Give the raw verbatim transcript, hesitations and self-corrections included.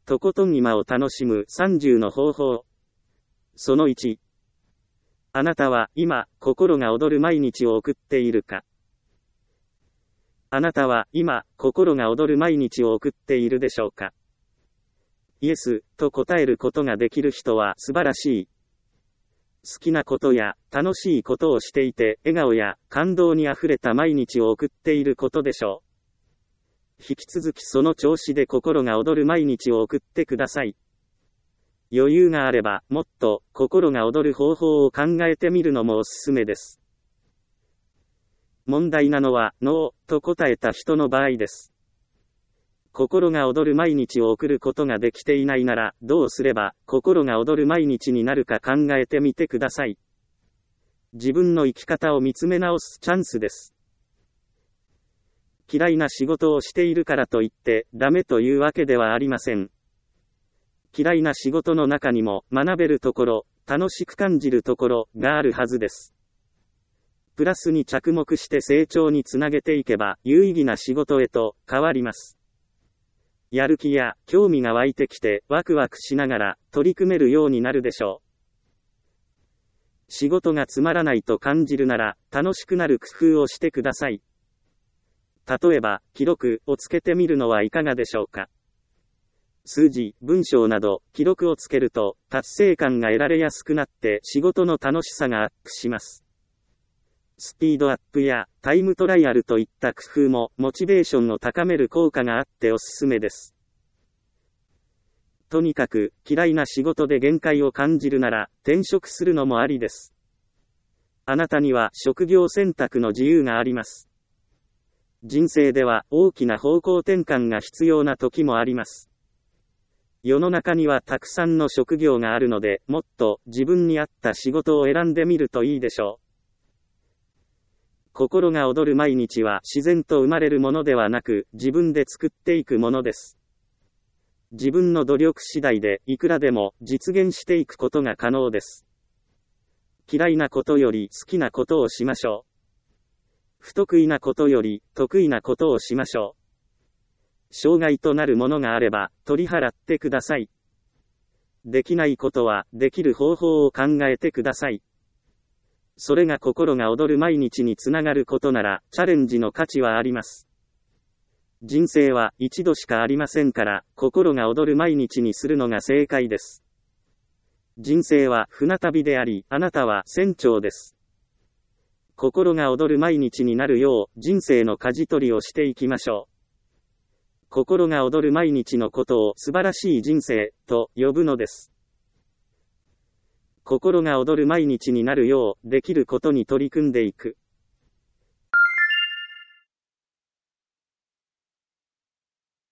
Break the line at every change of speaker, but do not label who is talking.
とことん今を楽しむさんじゅうの方法。そのいち。あなたは今、心が躍る毎日を送っているか。あなたは今、心が躍る毎日を送っているでしょうか。イエス、と答えることができる人は素晴らしい。好きなことや楽しいことをしていて、笑顔や感動にあふれた毎日を送っていることでしょう。引き続きその調子で心が躍る毎日を送ってください。余裕があれば、もっと心が躍る方法を考えてみるのもおすすめです。問題なのは、ノー、と答えた人の場合です。心が躍る毎日を送ることができていないなら、どうすれば心が躍る毎日になるか考えてみてください。自分の生き方を見つめ直すチャンスです。嫌いな仕事をしているからといって、ダメというわけではありません。嫌いな仕事の中にも、学べるところ、楽しく感じるところ、があるはずです。プラスに着目して成長につなげていけば、有意義な仕事へと変わります。やる気や興味が湧いてきて、ワクワクしながら取り組めるようになるでしょう。仕事がつまらないと感じるなら、楽しくなる工夫をしてください。例えば、記録をつけてみるのはいかがでしょうか。数字、文章など、記録をつけると、達成感が得られやすくなって、仕事の楽しさがアップします。スピードアップやタイムトライアルといった工夫もモチベーションを高める効果があっておすすめです。とにかく嫌いな仕事で限界を感じるなら転職するのもありです。あなたには職業選択の自由があります。人生では大きな方向転換が必要な時もあります。世の中にはたくさんの職業があるので、もっと自分に合った仕事を選んでみるといいでしょう。心が躍る毎日は自然と生まれるものではなく、自分で作っていくものです。自分の努力次第でいくらでも実現していくことが可能です。嫌いなことより好きなことをしましょう。不得意なことより得意なことをしましょう。障害となるものがあれば取り払ってください。できないことはできる方法を考えてください。それが心が躍る毎日につながることなら、チャレンジの価値はあります。人生は一度しかありませんから、心が躍る毎日にするのが正解です。人生は船旅であり、あなたは船長です。心が躍る毎日になるよう、人生の舵取りをしていきましょう。心が躍る毎日のことを素晴らしい人生と呼ぶのです。心が躍る毎日になるよう、できることに取り組んでいく。